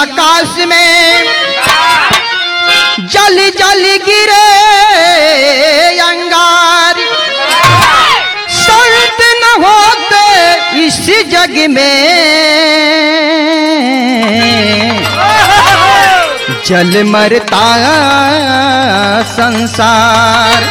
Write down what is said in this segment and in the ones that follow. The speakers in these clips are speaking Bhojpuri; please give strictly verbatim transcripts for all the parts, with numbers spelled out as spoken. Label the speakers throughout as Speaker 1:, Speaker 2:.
Speaker 1: आकाश में जल जल गिरे अंगार, संत न होते इस जग में जल मरता संसार।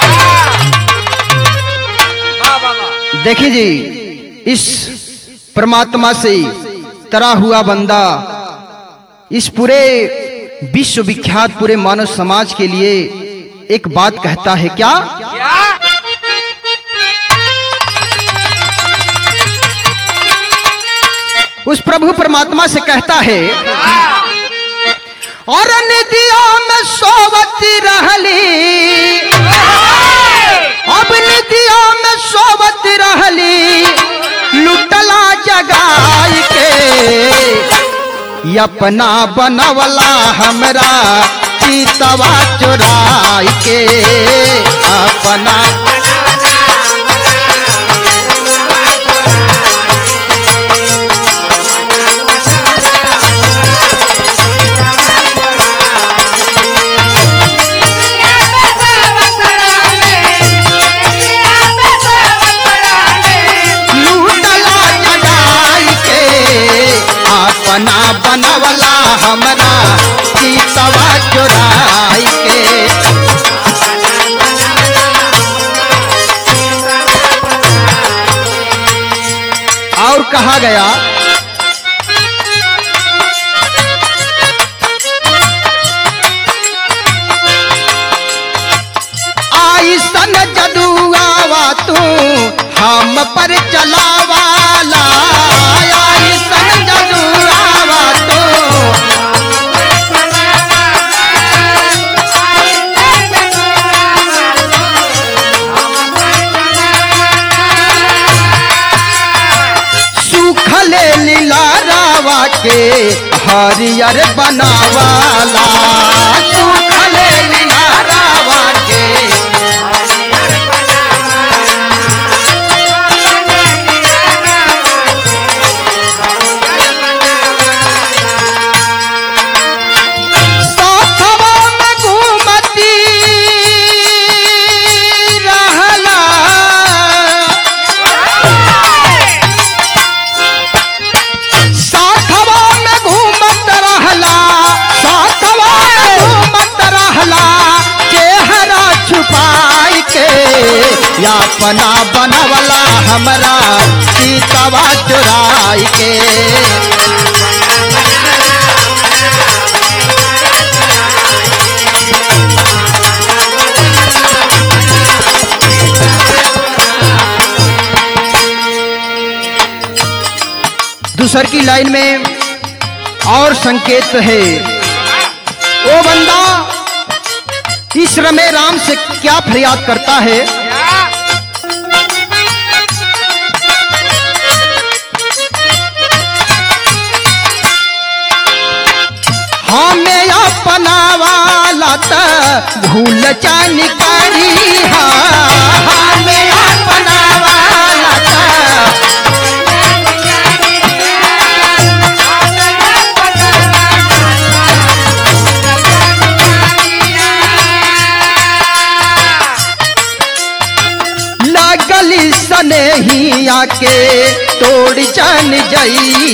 Speaker 1: देखिए जी, इस परमात्मा से तरा हुआ बंदा इस पूरे विश्व विख्यात पूरे मानव समाज के लिए एक बात कहता है। क्या? उस प्रभु परमात्मा से कहता है, और नदिया में सोवती रहली, अब नदिया में सोवती रहली, लुटला जगाई के, अपना बनवला हमरा सीतवा चुराई के, अपना अपना बनवला हमरा सीतवा चुराई के। और कहा गया, आई सन जदुआवा तू हम पर चलावाला, आई सन जदुआवा तू सूखले लीला रावा के हरियर बनावाला, सूखले लीला रावा के अपना बनवला हमरा सीतवा चुराई के। दूसर की लाइन में और संकेत है, वो बंदा इस रमे राम से क्या फरियाद करता है। हमें अपना वाला त भूल जान करी, हमें अपना वाला त लगली सनेहिया के तोड़ जान जई,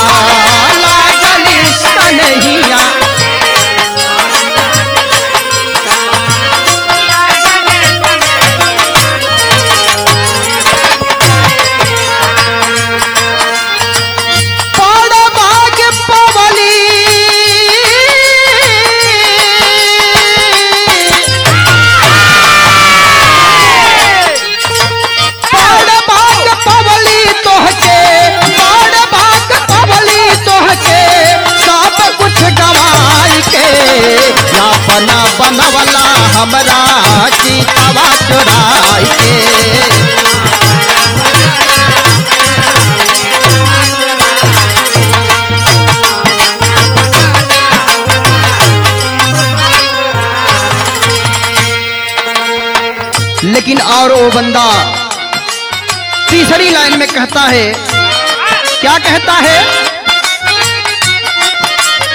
Speaker 1: लगली सनेहिया अपना बनवला हमरा सीतवा चुराई के। लेकिन और वो बंदा तीसरी लाइन में कहता है, क्या कहता है,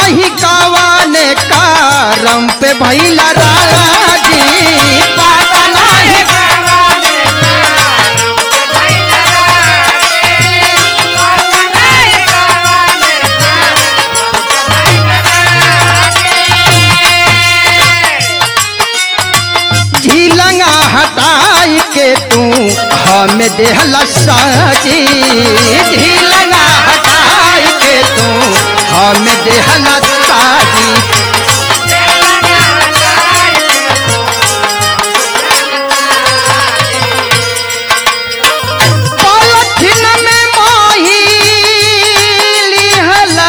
Speaker 1: नाही कावाने कारम पे भैला राजी पता नाही झीलंगा हटाई के तू हमें देहला साजी झीलंगा हटाई के तू हमें देहला साजी पॉलिथीन में मोही लिहला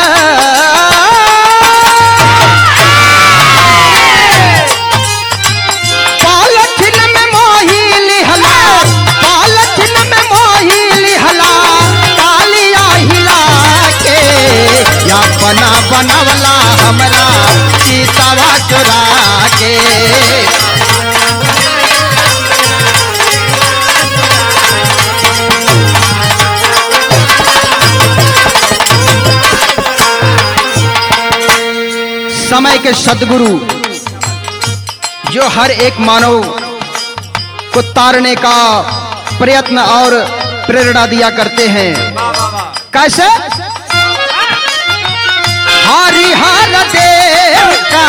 Speaker 1: पॉलिथीन में मोही लिहला पॉलिथीन में मोही लिहला कालिया हिला के या बना बनवला हमरा सीतावा चुरा के समय के सद्गुरु जो हर एक मानव को तारने का प्रयत्न और प्रेरणा दिया करते हैं। कैसे? हरिहर देव का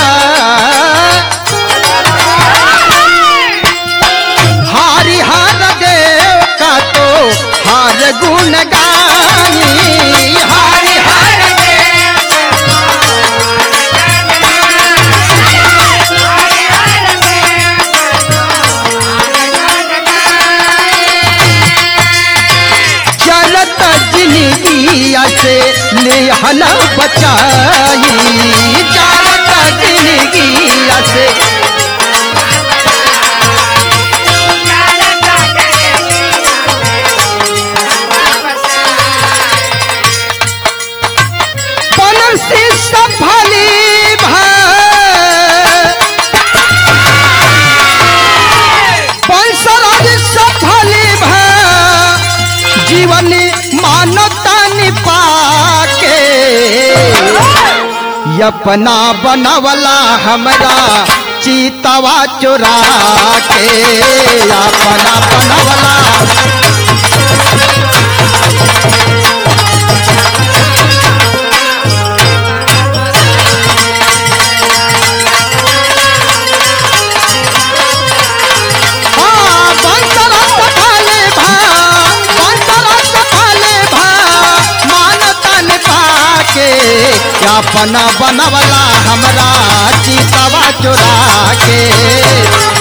Speaker 1: हरिहर देव का तो हर गुण गानी हरिहर चलत जिंदगिया से निहल बचाई चलत जिंदगिया से पनर से सफली पंसराज सफली जीवन मानवता निपा के अपना बनवला हमरा चीतवा चुरा के अपना बनवला अपना बनवला हमरा चीतवा चुरा के